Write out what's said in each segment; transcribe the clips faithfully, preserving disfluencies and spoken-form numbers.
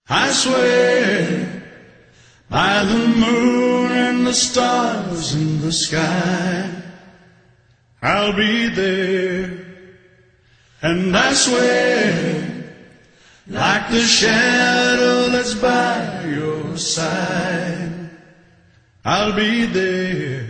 I swear by the moon and the stars in the sky, I'll be there. And I swear, like the shadow that's by your side, I'll be there.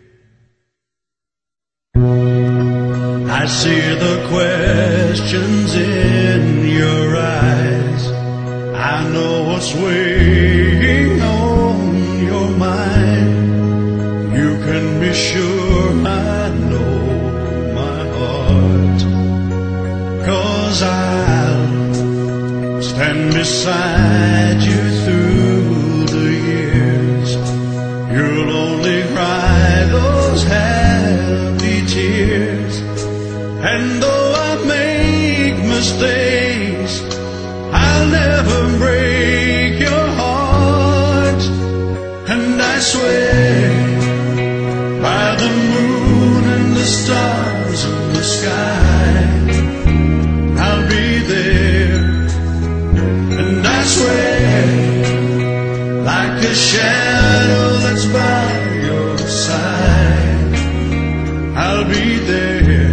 I see the questions in your eyes. I know what's weighing on your mind. You can be sure I know my heart, 'cause I'll stand beside you through the years. You'll only cry those happy tears. And though I make mistakes, I'll never break your heart. And I swear by the moon and the stars in the sky, I'll be there. And I swear, like a shadow that's by your side, I'll be there.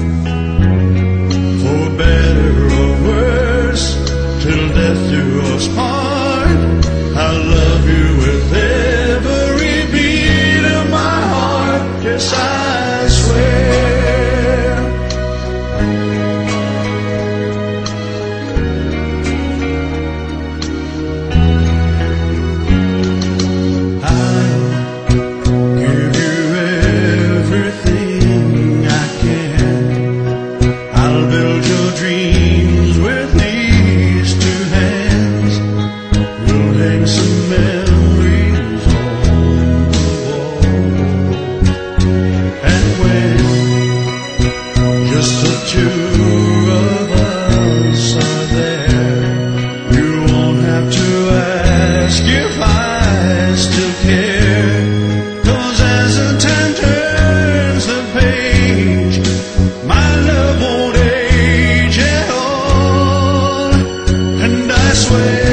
For better or worse, till death do us part, I'll love you with every beat of my heart. Yes, I swear. I'll give you everything I can. I'll build your dreams with these two hands. We'll hang some memories on the wall. And when just the two of us are there, you won't have to ask if I still care. 'Cause as the time turns the page, my love won't age at all. And I swear